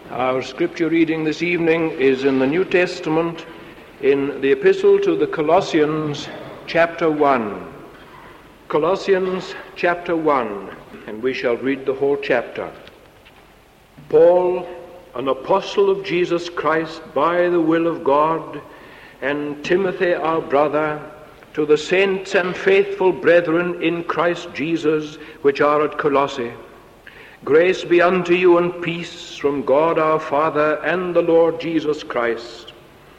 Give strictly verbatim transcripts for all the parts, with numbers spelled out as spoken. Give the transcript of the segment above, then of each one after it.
Our scripture reading this evening is in the New Testament, in the Epistle to the Colossians, chapter one. Colossians, chapter one, and we shall read the whole chapter. Paul, an apostle of Jesus Christ by the will of God, and Timothy our brother, to the saints and faithful brethren in Christ Jesus, which are at Colossae. Grace be unto you and peace from God our Father and the Lord Jesus Christ.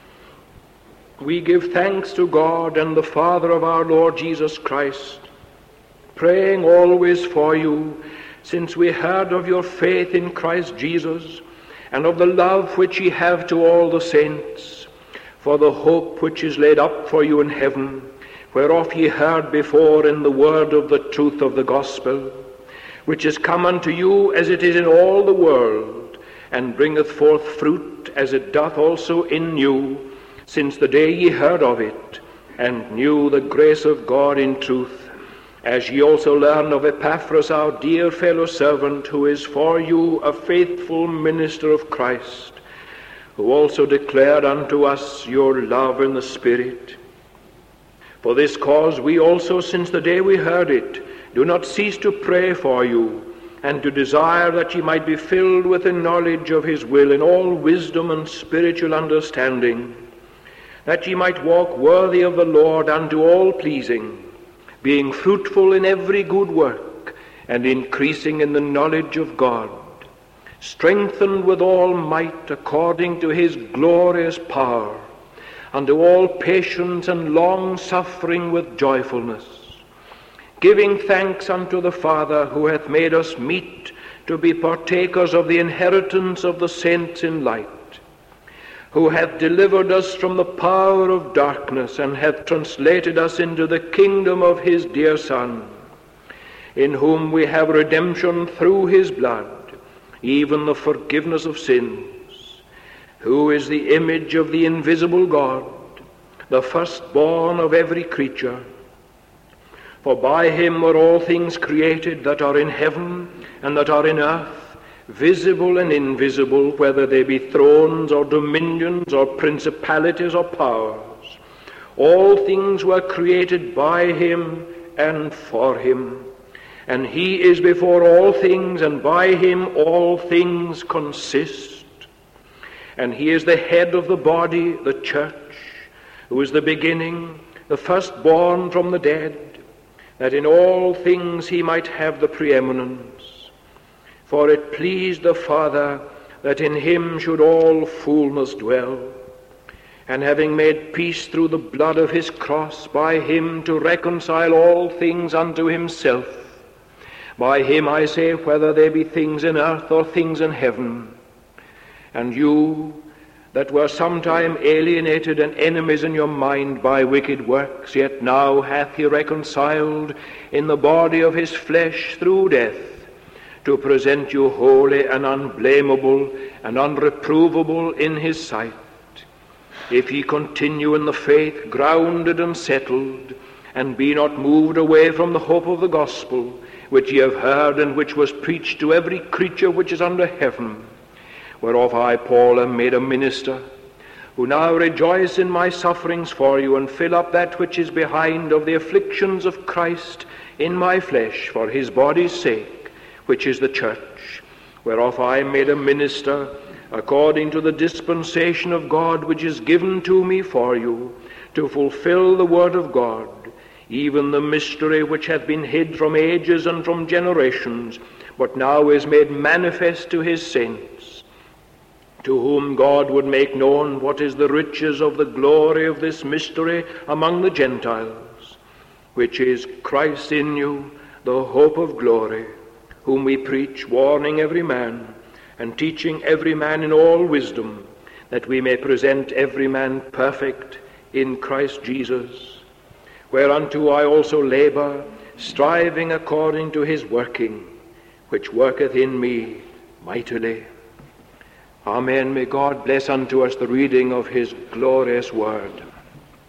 We give thanks to God and the Father of our Lord Jesus Christ, praying always for you, since we heard of your faith in Christ Jesus, and of the love which ye have to all the saints, for the hope which is laid up for you in heaven, whereof ye heard before in the word of the truth of the gospel, which is come unto you as it is in all the world, and bringeth forth fruit as it doth also in you, since the day ye heard of it, and knew the grace of God in truth, as ye also learn of Epaphras our dear fellow servant, who is for you a faithful minister of Christ, who also declared unto us your love in the Spirit. For this cause we also, since the day we heard it, do not cease to pray for you, and to desire that ye might be filled with the knowledge of his will in all wisdom and spiritual understanding, that ye might walk worthy of the Lord unto all pleasing, being fruitful in every good work, and increasing in the knowledge of God, strengthened with all might according to his glorious power, unto all patience and long suffering with joyfulness, giving thanks unto the Father, who hath made us meet to be partakers of the inheritance of the saints in light, who hath delivered us from the power of darkness, and hath translated us into the kingdom of his dear Son, in whom we have redemption through his blood, even the forgiveness of sins, who is the image of the invisible God, the firstborn of every creature. For by him were all things created that are in heaven and that are in earth, visible and invisible, whether they be thrones or dominions or principalities or powers. All things were created by him and for him. And he is before all things, and by him all things consist. And he is the head of the body, the church, who is the beginning, the firstborn from the dead, that in all things he might have the preeminence. For it pleased the Father that in him should all fullness dwell, and having made peace through the blood of his cross, by him to reconcile all things unto himself. By him, I say, whether they be things in earth or things in heaven. And you, that were sometime alienated and enemies in your mind by wicked works, yet now hath he reconciled in the body of his flesh through death, to present you holy and unblameable and unreprovable in his sight, if ye continue in the faith, grounded and settled, and be not moved away from the hope of the gospel, which ye have heard, and which was preached to every creature which is under heaven, whereof I, Paul, am made a minister, who now rejoice in my sufferings for you, and fill up that which is behind of the afflictions of Christ in my flesh, for his body's sake, which is the church, whereof I am made a minister, according to the dispensation of God which is given to me for you, to fulfill the word of God, even the mystery which hath been hid from ages and from generations, but now is made manifest to his saints, to whom God would make known what is the riches of the glory of this mystery among the Gentiles, which is Christ in you, the hope of glory, whom we preach, warning every man, and teaching every man in all wisdom, that we may present every man perfect in Christ Jesus, whereunto I also labor, striving according to his working, which worketh in me mightily. Amen. May God bless unto us the reading of his glorious word.